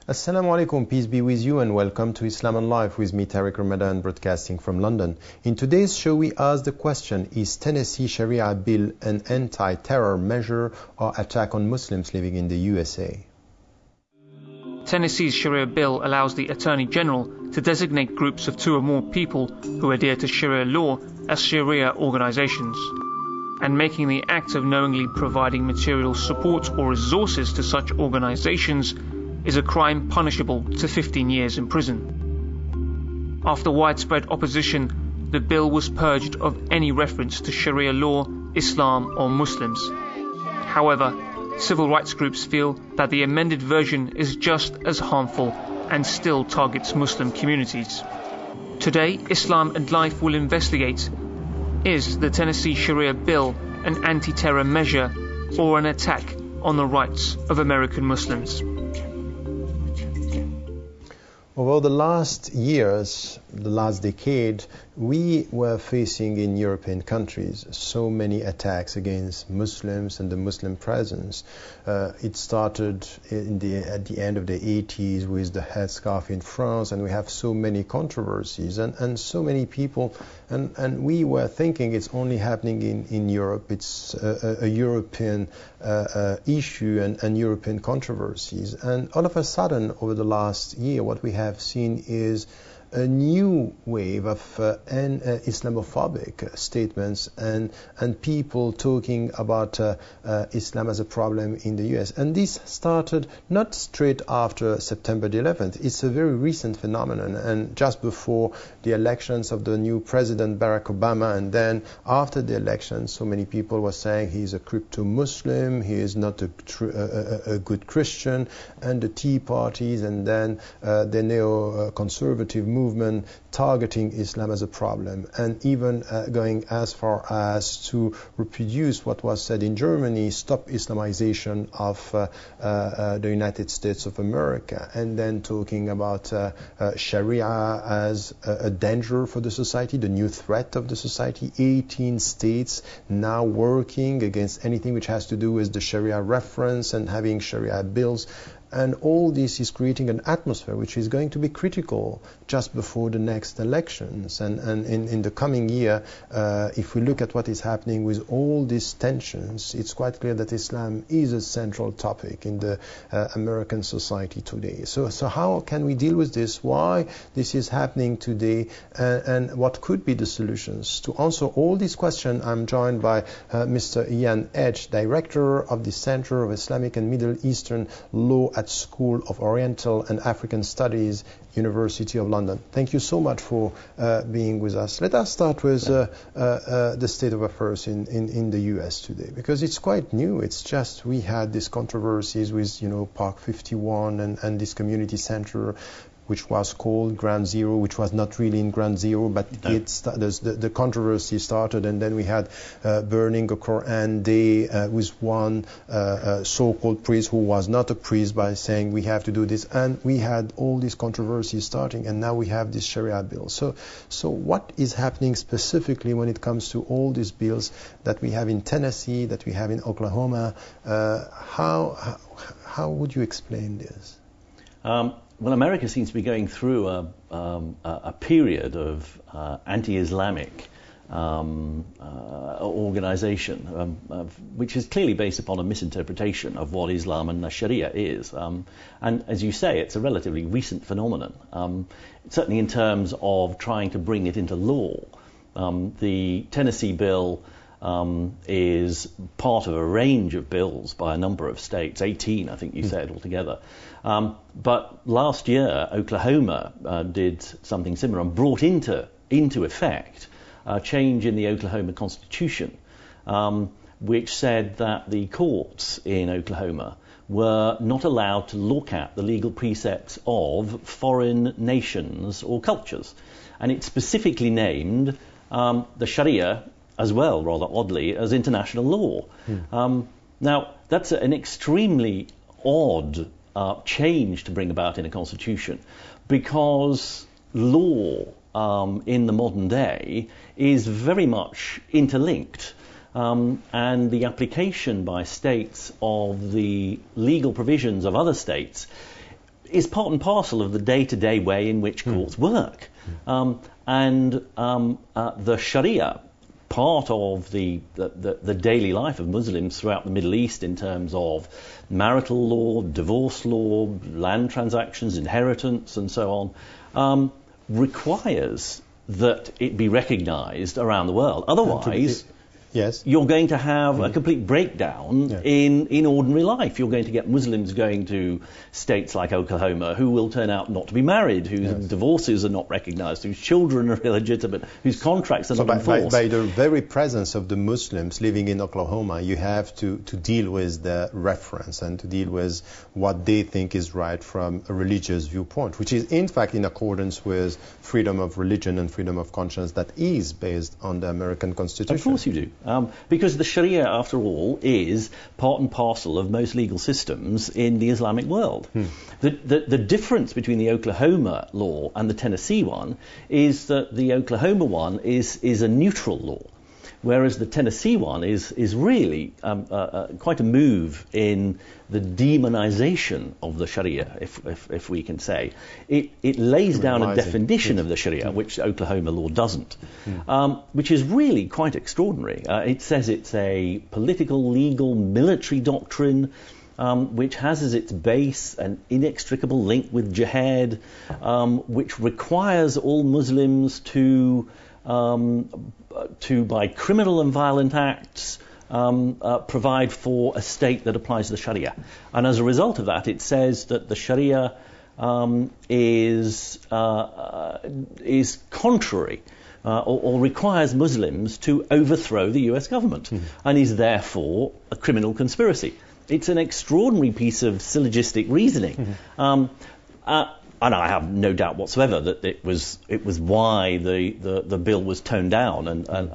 Assalamu alaikum, peace be with you, and welcome to Islam and Life with me, Tariq Ramadan, broadcasting from London. In today's show, we ask the question, is Tennessee Sharia bill an anti-terror measure or attack on Muslims living in the USA? Tennessee's Sharia bill allows the Attorney General to designate groups of 2 or more people who adhere to Sharia law as Sharia organizations, and making the act of knowingly providing material support or resources to such organizations is a crime punishable to 15 years in prison. After widespread opposition, the bill was purged of any reference to Sharia law, Islam or Muslims. However, civil rights groups feel that the amended version is just as harmful and still targets Muslim communities. Today, Islam and Life will investigate: is the Tennessee Sharia bill an anti-terror measure or an attack on the rights of American Muslims? Over the last years, the last decade, we were facing in European countries so many attacks against Muslims and the Muslim presence. It started at the end of the 80s with the headscarf in France, and we have so many controversies and so many people. And we were thinking it's only happening in Europe. It's a European issue and European controversies. And all of a sudden, over the last year, what we have seen is a new wave of Islamophobic statements and people talking about Islam as a problem in the US. And this started not straight after September the 11th. It's a very recent phenomenon. And just before the elections of the new president, Barack Obama, and then after the election, so many people were saying he's a crypto-Muslim, he is not a good Christian, and the Tea Parties, and then the neo-conservative movement targeting Islam as a problem, and even going as far as to reproduce what was said in Germany, stop Islamization of the United States of America, and then talking about Sharia as a danger for the society, the new threat of the society. 18 states now working against anything which has to do with the Sharia reference and having Sharia bills. And all this is creating an atmosphere which is going to be critical just before the next elections. And in the coming year, if we look at what is happening with all these tensions, it's quite clear that Islam is a central topic in the American society today. So how can we deal with this? Why this is happening today? And what could be the solutions? To answer all these questions, I'm joined by Mr. Ian Edge, Director of the Center of Islamic and Middle Eastern Law at School of Oriental and African Studies, University of London. Thank you so much for being with us. Let us start with the state of affairs in the US today, because it's quite new. It's just we had these controversies with Park 51 and this community center, which was called Ground Zero, which was not really in Ground Zero, but the controversy started, and then we had burning a Quran Day with one so-called priest who was not a priest by saying we have to do this, and we had all these controversies starting, and now we have this Sharia bill. So what is happening specifically when it comes to all these bills that we have in Tennessee, that we have in Oklahoma? How would you explain this? Well, America seems to be going through a period of anti-Islamic organization, which is clearly based upon a misinterpretation of what Islam and Sharia is. And as you say, it's a relatively recent phenomenon, certainly in terms of trying to bring it into law. The Tennessee bill is part of a range of bills by a number of states, 18, I think you said altogether. But last year, Oklahoma did something similar and brought into effect a change in the Oklahoma Constitution, which said that the courts in Oklahoma were not allowed to look at the legal precepts of foreign nations or cultures. And it specifically named the Sharia as well, rather oddly, as international law. Now, that's an extremely odd change to bring about in a constitution, because law in the modern day is very much interlinked, and the application by states of the legal provisions of other states is part and parcel of the day-to-day way in which courts work. The Sharia, part of the daily life of Muslims throughout the Middle East in terms of marital law, divorce law, land transactions, inheritance, and so on, requires that it be recognized around the world. Otherwise, yes, you're going to have a complete breakdown in ordinary life. You're going to get Muslims going to states like Oklahoma who will turn out not to be married, whose divorces are not recognized, whose children are illegitimate, whose contracts are not enforced. By the very presence of the Muslims living in Oklahoma, you have to deal with the reference and to deal with what they think is right from a religious viewpoint, which is in fact in accordance with freedom of religion and freedom of conscience that is based on the American Constitution. Of course you do. Because the Sharia, after all, is part and parcel of most legal systems in the Islamic world. The difference between the Oklahoma law and the Tennessee one is that the Oklahoma one is a neutral law, whereas the Tennessee one is really quite a move in the demonization of the Sharia, if we can say. It lays down a definition of the Sharia, which Oklahoma law doesn't, which is really quite extraordinary. It says it's a political, legal, military doctrine which has as its base an inextricable link with jihad, which requires all Muslims to by criminal and violent acts, provide for a state that applies the Sharia. And as a result of that, it says that the Sharia is contrary or requires Muslims to overthrow the US government and is therefore a criminal conspiracy. It's an extraordinary piece of syllogistic reasoning. And I have no doubt whatsoever that it was why the bill was toned down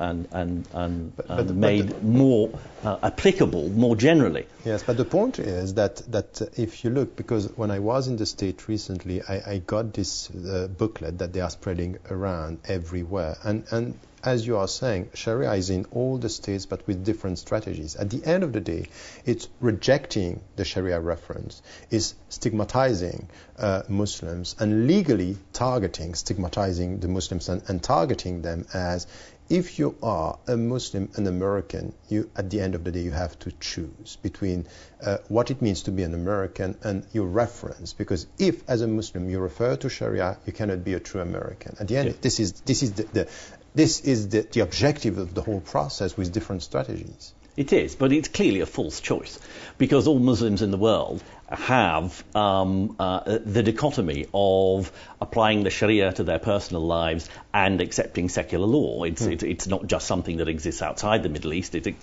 and made more applicable more generally. Yes, but the point is that if you look, because when I was in the States recently, I got this booklet that they are spreading around everywhere, and as you are saying, Sharia is in all the states but with different strategies. At the end of the day, it's rejecting the Sharia reference, is stigmatizing Muslims and legally stigmatizing the Muslims and targeting them as, if you are a Muslim, an American, at the end of the day, you have to choose between what it means to be an American and your reference. Because if, as a Muslim, you refer to Sharia, you cannot be a true American. At the end, this is the objective of the whole process with different strategies. It is, but it's clearly a false choice, because all Muslims in the world have the dichotomy of applying the Sharia to their personal lives and accepting secular law. It's not just something that exists outside the Middle East, it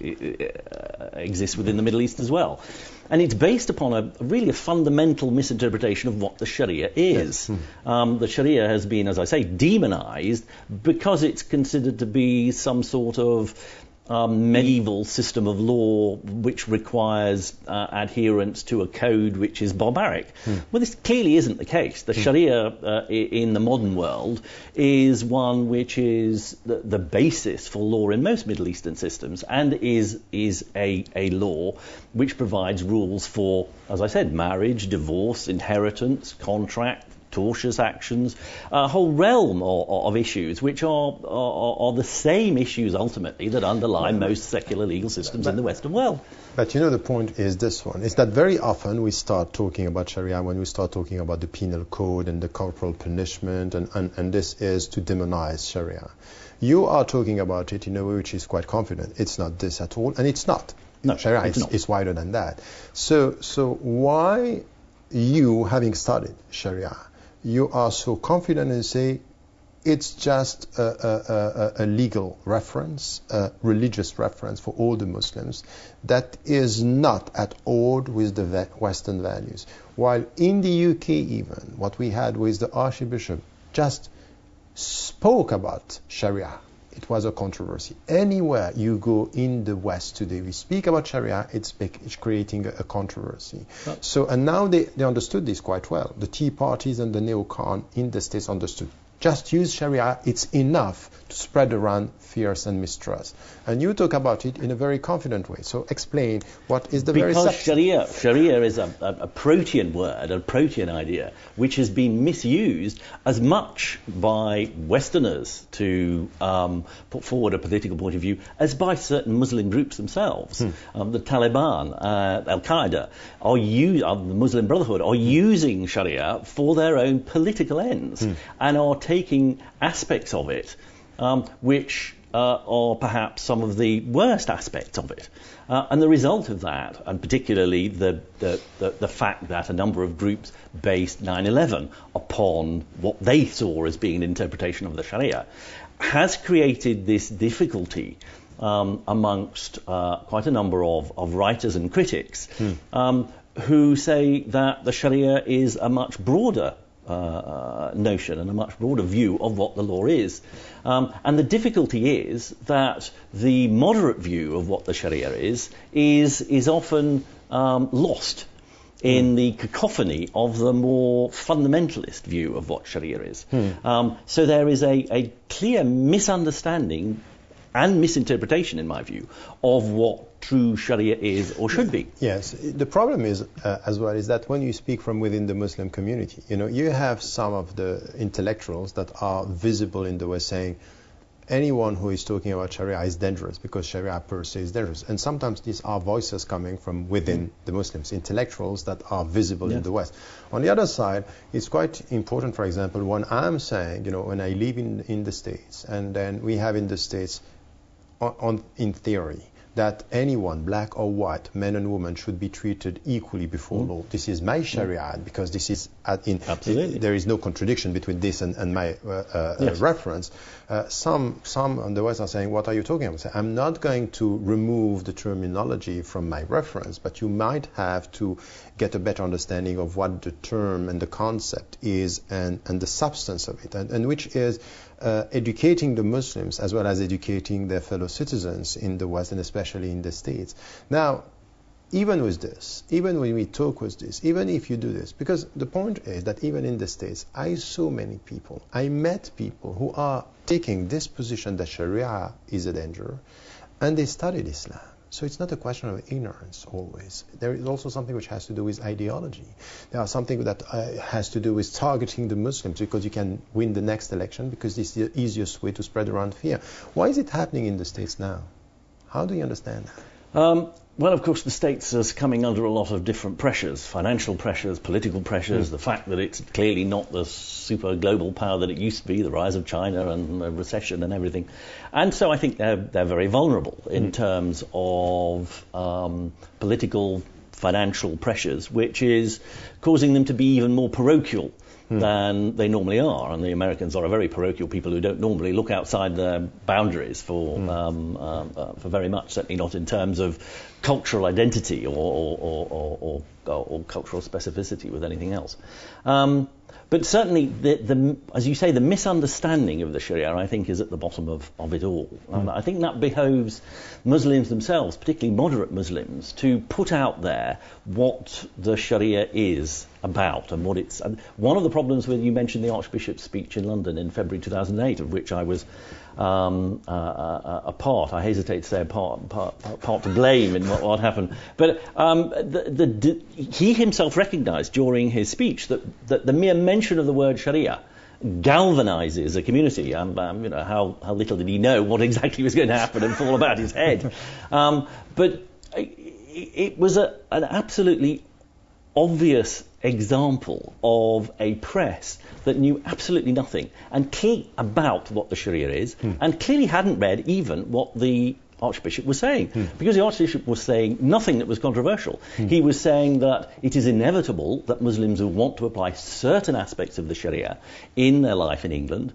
exists within the Middle East as well. And it's based upon a fundamental misinterpretation of what the Sharia is. Yes. The Sharia has been, as I say, demonized because it's considered to be some sort of medieval system of law which requires adherence to a code which is barbaric. Well, this clearly isn't the case. The Sharia in the modern world is one which is the basis for law in most Middle Eastern systems, and is a law which provides rules for, as I said, marriage, divorce, inheritance, contract, tortious actions, a whole realm of issues which are the same issues ultimately that underlie most secular legal systems in the Western world. But the point is this one, is that very often we start talking about Sharia when we start talking about the penal code and the corporal punishment, and this is to demonize Sharia. You are talking about it in a way which is quite confident. It's not this at all, and it's not. No, Sharia is wider than that. So why you, having studied Sharia, you are so confident and say it's just a legal reference, a religious reference for all the Muslims that is not at odds with the Western values. While in the UK even, what we had was the Archbishop just spoke about Sharia. It was a controversy. Anywhere you go in the West today, we speak about Sharia, it's creating a controversy. And now they understood this quite well. The Tea Parties and the neocon in the States understood just use Sharia, it's enough to spread around fears and mistrust. And you talk about it in a very confident way. So explain what is the very substance. Because Sharia is a protean word, a protean idea, which has been misused as much by Westerners to put forward a political point of view as by certain Muslim groups themselves. The Taliban, Al-Qaeda, the Muslim Brotherhood are using Sharia for their own political ends and are taking aspects of it which are perhaps some of the worst aspects of it. And the result of that, and particularly the fact that a number of groups based 9/11 upon what they saw as being an interpretation of the Sharia, has created this difficulty amongst quite a number of writers and critics who say that the Sharia is a much broader notion and a much broader view of what the law is. And the difficulty is that the moderate view of what the Sharia is often lost in the cacophony of the more fundamentalist view of what Sharia is. So there is a clear misunderstanding and misinterpretation, in my view, of what true Sharia is or should be. Yes, the problem is as well is that when you speak from within the Muslim community, you have some of the intellectuals that are visible in the West saying anyone who is talking about Sharia is dangerous because Sharia per se is dangerous. And sometimes these are voices coming from within the Muslims, intellectuals that are visible in the West. On the other side, it's quite important, for example, when I'm saying, when I live in the States, and then we have in the States, in theory, that anyone, black or white, men and women, should be treated equally before law. This is my Sharia, because this is there is no contradiction between this and my reference. Some on the West are saying, what are you talking about? I'm not going to remove the terminology from my reference, but you might have to get a better understanding of what the term and the concept is and the substance of it, and which is educating the Muslims as well as educating their fellow citizens in the West and especially in the States. Now, even with this, even when we talk with this, even if you do this, because the point is that even in the States, I saw many people, I met people who are taking this position that Sharia is a danger, and they studied Islam. So it's not a question of ignorance always. There is also something which has to do with ideology. There is something that has to do with targeting the Muslims, because you can win the next election, because it's the easiest way to spread around fear. Why is it happening in the States now? How do you understand that? Well, of course, the States is coming under a lot of different pressures, financial pressures, political pressures, the fact that it's clearly not the super global power that it used to be, the rise of China and the recession and everything. And so I think they're very vulnerable in terms of political, financial pressures, which is causing them to be even more parochial than they normally are. And the Americans are a very parochial people who don't normally look outside their boundaries for very much, certainly not in terms of cultural identity or cultural specificity with anything else. But certainly, as you say, the misunderstanding of the Sharia, I think, is at the bottom of it all. And I think that behoves Muslims themselves, particularly moderate Muslims, to put out there what the Sharia is about and what it's. And one of the problems when you mentioned the Archbishop's speech in London in February 2008, of which I was a part, I hesitate to say a part to blame in what happened, but he himself recognised during his speech that the mere mention of the word Sharia galvanizes a community. How little did he know what exactly was going to happen and fall about his head. But it was an absolutely obvious example of a press that knew absolutely nothing and clearly about what the Sharia is, and clearly hadn't read even what the Archbishop was saying, because the Archbishop was saying nothing that was controversial. He was saying that it is inevitable that Muslims who want to apply certain aspects of the Sharia in their life in England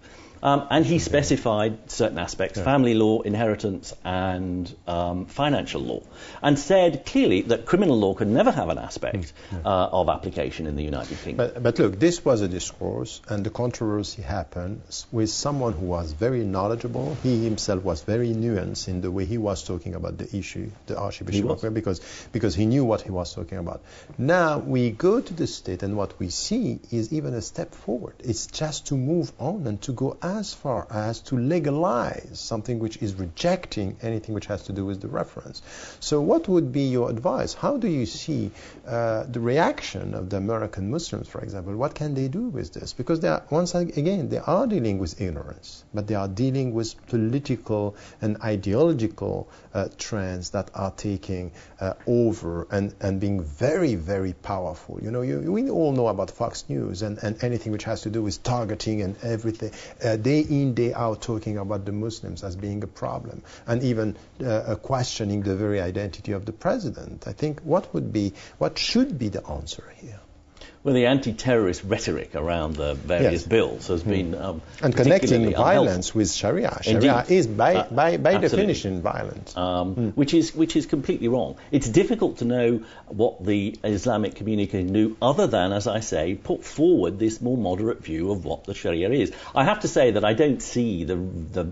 And he specified certain aspects, family law, inheritance, and financial law, and said clearly that criminal law could never have an aspect of application in the United Kingdom. But look, this was a discourse, and the controversy happened with someone who was very knowledgeable. He himself was very nuanced in the way he was talking about the issue, the Archbishop of Wales, because he knew what he was talking about. Now we go to the state, and what we see is even a step forward. It's just to move on and to go as far as to legalize something which is rejecting anything which has to do with the reference. So what would be your advice? How do you see the reaction of the American Muslims, for example? What can they do with this? Because they are, once again, they are dealing with ignorance, but they are dealing with political and ideological trends that are taking over and being very, very powerful. You know, we all know about Fox News and anything which has to do with targeting and everything. Day in, day out, talking about the Muslims as being a problem, and even questioning the very identity of the president. I think what should be the answer here? Well, the anti-terrorist rhetoric around the various bills has been and connecting violence with Sharia. Sharia is by definition violent, which is completely wrong. It's difficult to know what the Islamic community can do other than, as I say, put forward this more moderate view of what the Sharia is. I have to say that I don't see the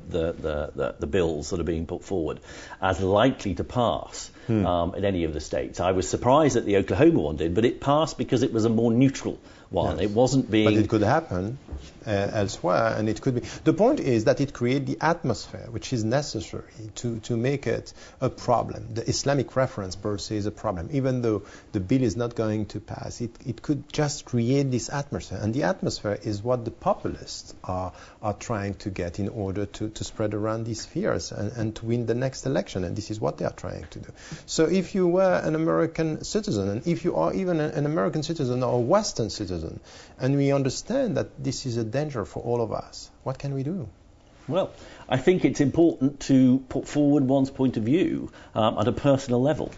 bills that are being put forward as likely to pass in any of the states. I was surprised that the Oklahoma one did, but it passed because it was a more neutral one. Yes. It wasn't being... But it could happen elsewhere, and it could be... The point is that it creates the atmosphere which is necessary to make it a problem. The Islamic reference per se is a problem. Even though the bill is not going to pass, it could just create this atmosphere. And the atmosphere is what the populists are trying to get in order to spread around these fears and to win the next election. And this is what they are trying to do. So if you were an American citizen, and if you are even an American citizen or a Western citizen, and we understand that this is a danger for all of us, what can we do? Well, I think it's important to put forward one's point of view at a personal level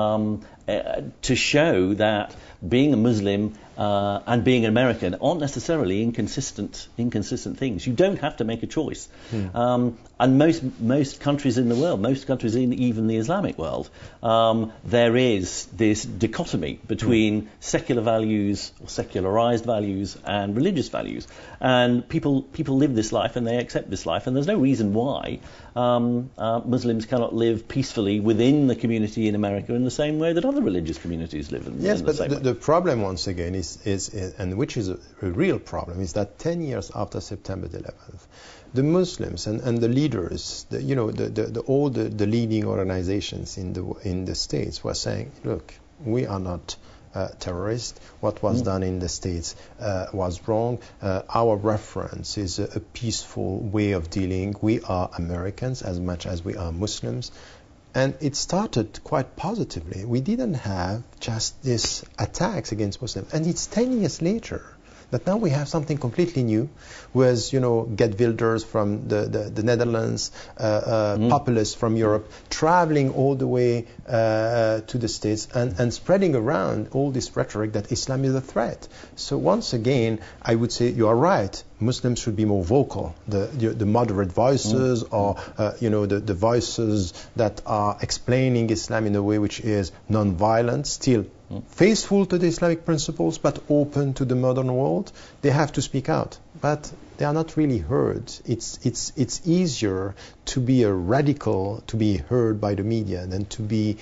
to show that being a Muslim and being an American aren't necessarily inconsistent things. You don't have to make a choice. And most countries in the world, most countries in even the Islamic world, there is this dichotomy between secular values or secularized values and religious values. And people live this life and they accept this life, and there's no reason why Muslims cannot live peacefully within the community in America in the same way that other religious communities live in yes, the same way. Yes, but the problem once again is and which is a real problem, is that 10 years after September 11th, the Muslims and the leaders, all the leading organizations in the states were saying, look, we are not terrorists. What was done in the States was wrong. Our reference is a peaceful way of dealing. We are Americans as much as we are Muslims. And it started quite positively. We didn't have just these attacks against Muslims. And it's 10 years later that now we have something completely new, with, Geert Wilders from the Netherlands, populists from Europe, traveling all the way to the States and spreading around all this rhetoric that Islam is a threat. So once again, I would say you are right. Muslims should be more vocal. The moderate voices, or the voices that are explaining Islam in a way which is non-violent, still faithful to the Islamic principles, but open to the modern world. They have to speak out, but they are not really heard. It's easier to be a radical, to be heard by the media, than to be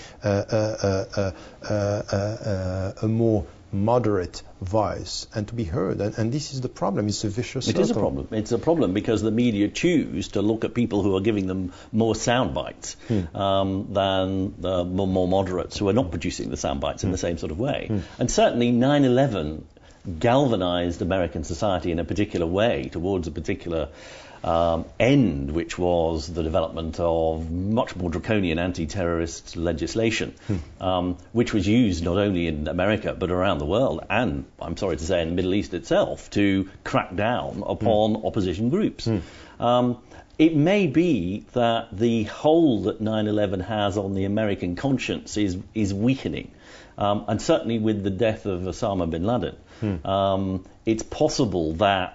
a more moderate voice and to be heard. And this is the problem. It's a vicious circle. It is a problem. It's a problem because the media choose to look at people who are giving them more sound bites than the more moderates who are not producing the sound bites in the same sort of way. And certainly 9/11 galvanized American society in a particular way towards a particular end, which was the development of much more draconian anti-terrorist legislation, which was used not only in America but around the world, and I'm sorry to say in the Middle East itself, to crack down upon opposition groups. It may be that the hold that 9/11 has on the American conscience is weakening, and certainly with the death of Osama bin Laden, it's possible that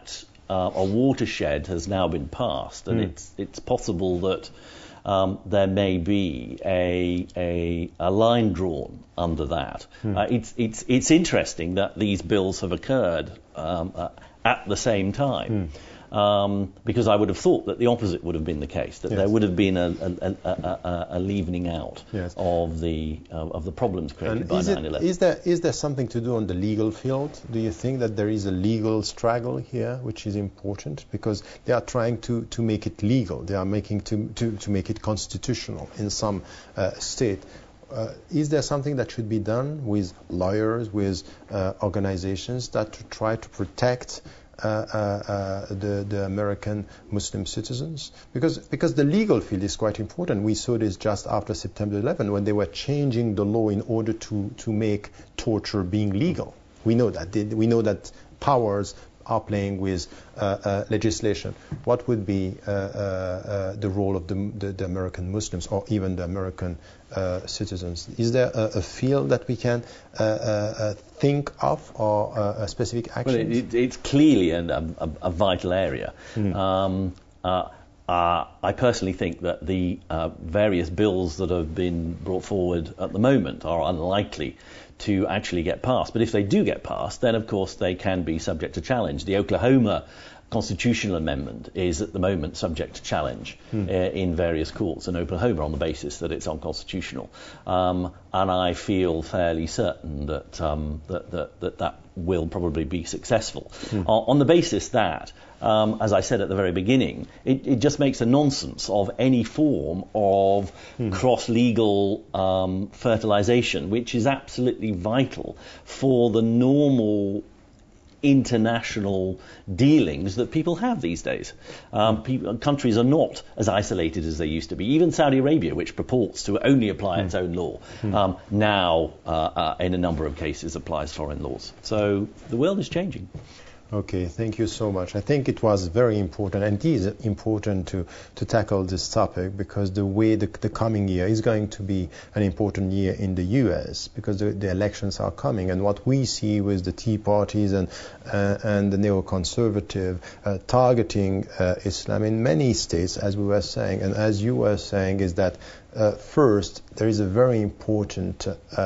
a watershed has now been passed, and it's possible that there may be a line drawn under that. It's interesting that these bills have occurred at the same time. Because I would have thought that the opposite would have been the case, that there would have been a leavening out of the problems created by 9/11. Is there something to do on the legal field? Do you think that there is a legal struggle here, which is important? Because they are trying to make it legal. They are making to make it constitutional in some state. Is there something that should be done with lawyers, with organizations that to try to protect the American Muslim citizens? Because the legal field is quite important. We saw this just after September 11 when they were changing the law in order to make torture being legal. We know that. We know that powers are playing with legislation. What would be the role of the American Muslims or even the American citizens? Is there a field that we can think of or a specific action? Well, it's clearly a vital area. I personally think that the various bills that have been brought forward at the moment are unlikely to actually get passed. But if they do get passed, then of course they can be subject to challenge. The Oklahoma constitutional amendment is at the moment subject to challenge in various courts in Oklahoma on the basis that it's unconstitutional. And I feel fairly certain that that will probably be successful. On the basis that, as I said at the very beginning, it just makes a nonsense of any form of cross-legal fertilization, which is absolutely vital for the normal international dealings that people have these days. Countries are not as isolated as they used to be. Even Saudi Arabia, which purports to only apply its own law, now in a number of cases applies foreign laws. So the world is changing. Okay, thank you so much. I think it was very important, and it is important to tackle this topic, because the way the coming year is going to be an important year in the US, because the elections are coming, and what we see with the Tea Parties and the neoconservative targeting Islam in many states, as we were saying, and as you were saying, is that first, there is a very important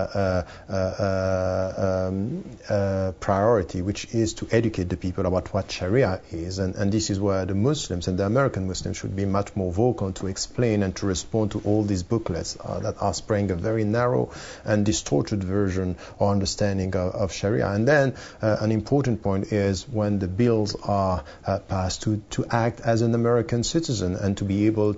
priority, which is to educate the people about what Sharia is. And this is where the Muslims and the American Muslims should be much more vocal to explain and to respond to all these booklets that are spreading a very narrow and distorted version or understanding of Sharia. And then an important point is when the bills are passed to act as an American citizen and to be able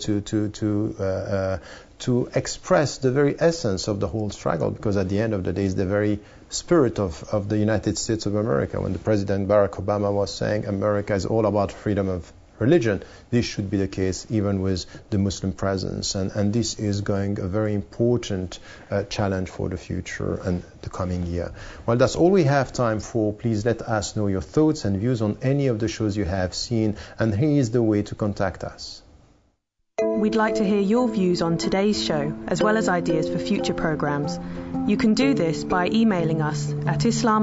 to express the very essence of the whole struggle, because at the end of the day, it's the very spirit of the United States of America. When the President Barack Obama was saying America is all about freedom of religion, this should be the case even with the Muslim presence. And this is going a very important challenge for the future and the coming year. Well, that's all we have time for. Please let us know your thoughts and views on any of the shows you have seen. And here is the way to contact us. We'd like to hear your views on today's show, as well as ideas for future programmes. You can do this by emailing us at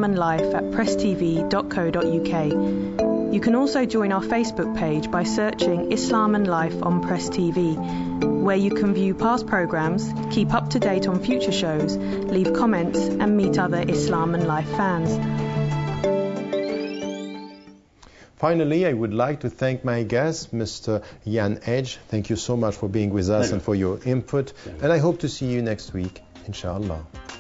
islamanlife@presstv.co.uk. You can also join our Facebook page by searching Islam and Life on Press TV, where you can view past programmes, keep up to date on future shows, leave comments and meet other Islam and Life fans. Finally, I would like to thank my guest, Mr. Jan Edge. Thank you so much for being with us and for your input. And I hope to see you next week, inshallah.